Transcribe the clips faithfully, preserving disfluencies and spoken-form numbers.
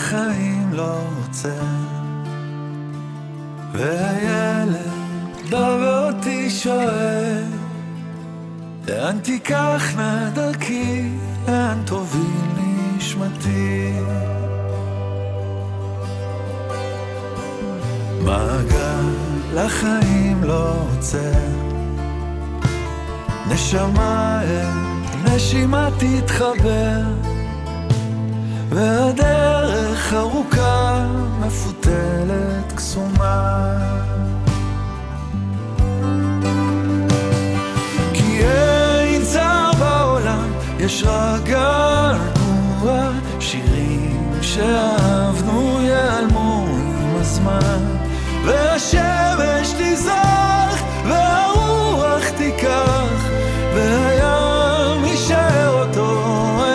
לחיים לא עוצר, והילד בא ואותי שואל, לאן תיקחנה דרכי, לאן תוביל נשמתי. מעגל לחיים לא עוצר, נשמה אל נשימה תתחבר, והדרך ארוכה מפותלת קסומה. כי אין צער בעולם, יש רק געגוע, שירים שאהבנו ייעלמו עם הזמן, והשמש תזרח והרוח תיקח, והים יישאר אותו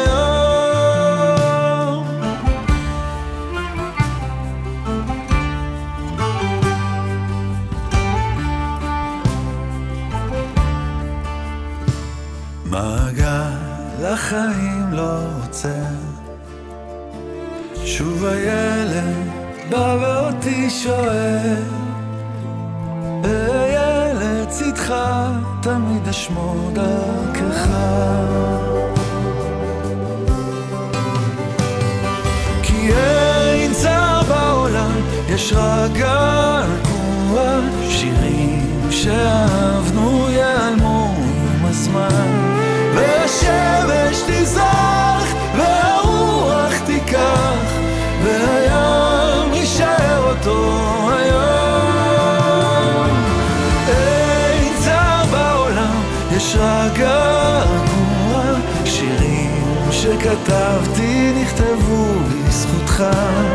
היום. מעגל לחיים לא עוצר, שוב הילד בא ואותי שואל, בילד צדך תמיד אשמור דרכך. כי אין צער בעולם, יש רק געגוע, שירים שאהבנו ייעלמו עם הזמן, והשמש תזרח והרוח תיקח, והים יישאר אותו היום. אין צער בעולם, יש רק געגוע, שירים שכתבתי נכתבו בזכותך.